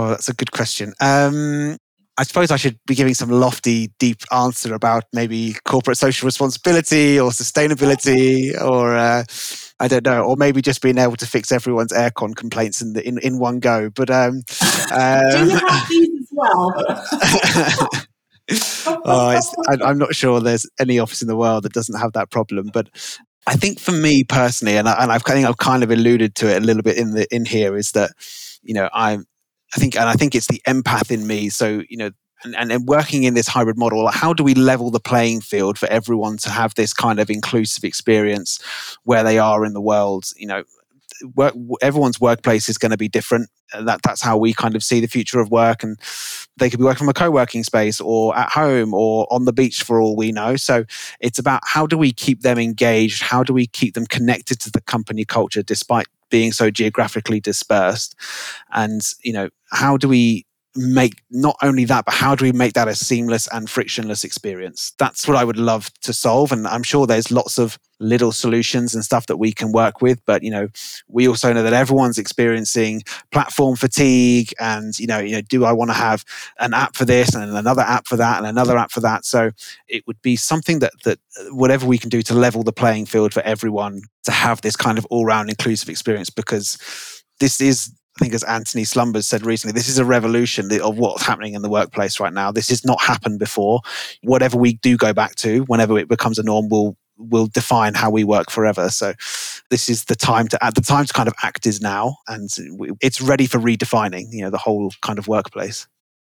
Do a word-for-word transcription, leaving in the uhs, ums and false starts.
Oh, that's a good question. Um, I suppose I should be giving some lofty, deep answer about maybe corporate social responsibility or sustainability, or uh, I don't know, or maybe just being able to fix everyone's aircon complaints in the, in, in one go. But um, um, do you have these as well? oh, it's, I, I'm not sure there's any office in the world that doesn't have that problem. But I think for me personally, and, I, and I've, I think I've kind of alluded to it a little bit in the in here, is that you know I'm. I think, and I think it's the empath in me. So, you know, and, and, and working in this hybrid model, like how do we level the playing field for everyone to have this kind of inclusive experience where they are in the world? You know, work, everyone's workplace is going to be different. And that that's how we kind of see the future of work. And they could be working from a co-working space or at home or on the beach for all we know. So it's about how do we keep them engaged? How do we keep them connected to the company culture despite being so geographically dispersed? And, you know, how do we make not only that, but how do we make that a seamless and frictionless experience? That's what I would love to solve. And I'm sure there's lots of little solutions and stuff that we can work with. But, you know, we also know that everyone's experiencing platform fatigue and, you know, you know, do I want to have an app for this and another app for that and another app for that? So it would be something that, that whatever we can do to level the playing field for everyone to have this kind of all-round inclusive experience, because this is, I think as Anthony Slumbers said recently, this is a revolution of what's happening in the workplace right now. This has not happened before. Whatever we do go back to, whenever it becomes a norm, will will define how we work forever. So this is the time to, at the time to kind of act is now, and it's ready for redefining, you know, the whole kind of workplace.